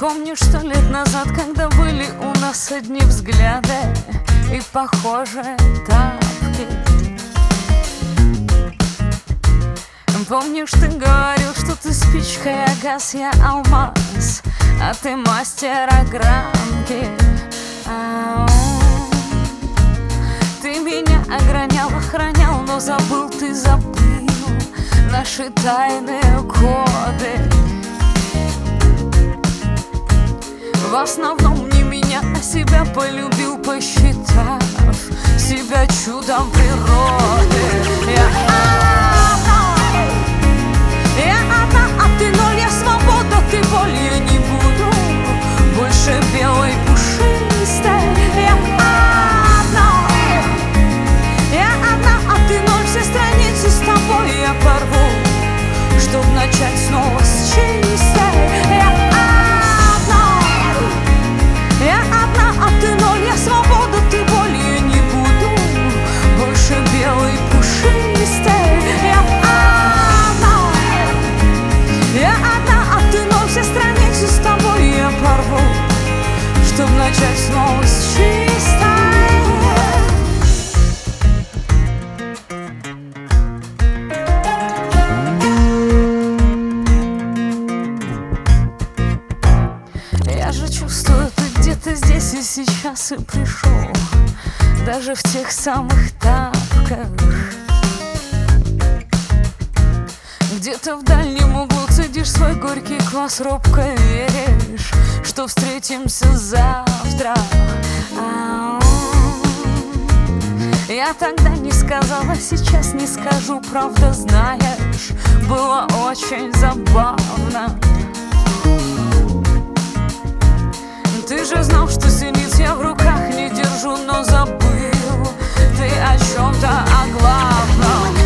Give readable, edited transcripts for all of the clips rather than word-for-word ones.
Помню, что лет назад, когда были у нас одни взгляды и похожие тапки. Помнишь, ты говорил, что ты спичка, я газ, я алмаз, а ты мастер огранки. Ты меня огранял, охранял, но забыл, ты забыл наши тайные коды. В основном не меня, а себя полюбил, посчитав себя чудом природы. Я одна, а ты ноль, я свобода, ты боль, я не буду больше белой пушистой. Я одна, а ты ноль, все страницы с тобой я порву, чтоб начать снова с чистой. Я одна, а ты ноль, я свобода, ты боль, я не буду больше белой пушистой. Я одна, а ты ноль, все страницы с тобой я порву, чтоб начать снова с чистой. Я же чувствую, ты где-то здесь и сейчас и пришел, даже в тех самых тапках. Где-то в дальнем углу цедишь свой горький квас, робко веришь, что встретимся завтра. Я тогда не сказала, сейчас не скажу, правда, знаешь, было очень забавно. Ты же знал, что синиц я в руках не держу, но забыл ты о чем-то, о главном.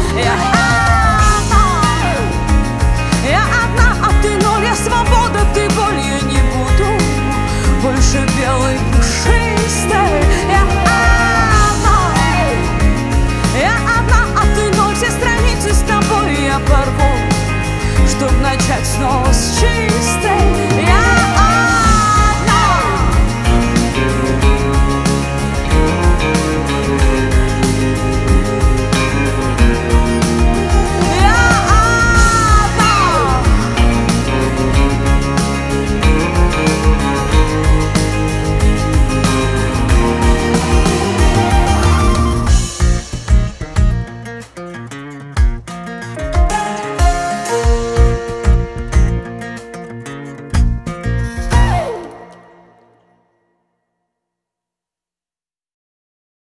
Я одна, а ты ноль, я свобода, ты боль, я не буду больше белой пушистой. Я одна, а ты ноль, все страницы с тобой я порву, чтоб начать снова с чистой.